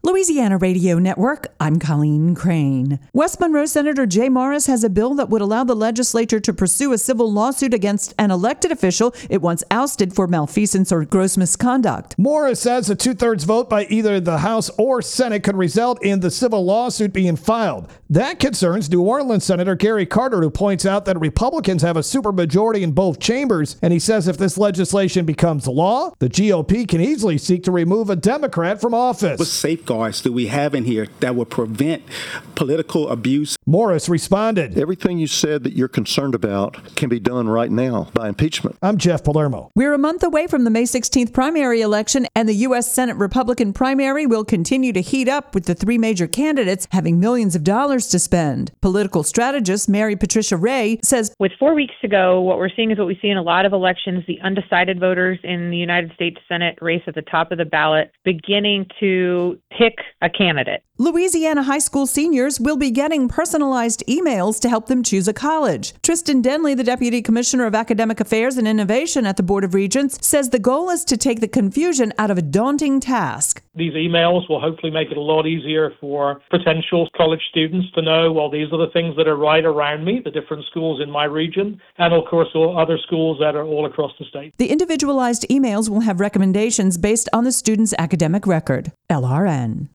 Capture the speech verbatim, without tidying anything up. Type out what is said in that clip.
Louisiana Radio Network, I'm Colleen Crane. West Monroe Senator Jay Morris has a bill that would allow the legislature to pursue a civil lawsuit against an elected official it once ousted for malfeasance or gross misconduct. Morris says a two-thirds vote by either the House or Senate could result in the civil lawsuit being filed. That concerns New Orleans Senator Gary Carter, who points out that Republicans have a supermajority in both chambers, and he says if this legislation becomes law, the G O P can easily seek to remove a Democrat from office. What safeguards do we have in here that will prevent political abuse? Morris responded, "Everything you said that you're concerned about can be done right now by impeachment." I'm Jeff Palermo. We're a month away from the May sixteenth primary election, and the U S Senate Republican primary will continue to heat up with the three major candidates having millions of dollars to spend. Political strategist Mary Patricia Ray says, with four weeks to go, what we're seeing is what we see in a lot of elections, the undecided voters in the United States Senate race at the top of the ballot beginning to pick a candidate. Louisiana high school seniors will be getting personalized emails to help them choose a college. Tristan Denley, the Deputy Commissioner of Academic Affairs and Innovation at the Board of Regents, says the goal is to take the confusion out of a daunting task. These emails will hopefully make it a lot easier for potential college students to know, well, these are the things that are right around me, the different schools in my region, and of course, all other schools that are all across the state. The individualized emails will have recommendations based on the student's academic record. L R N.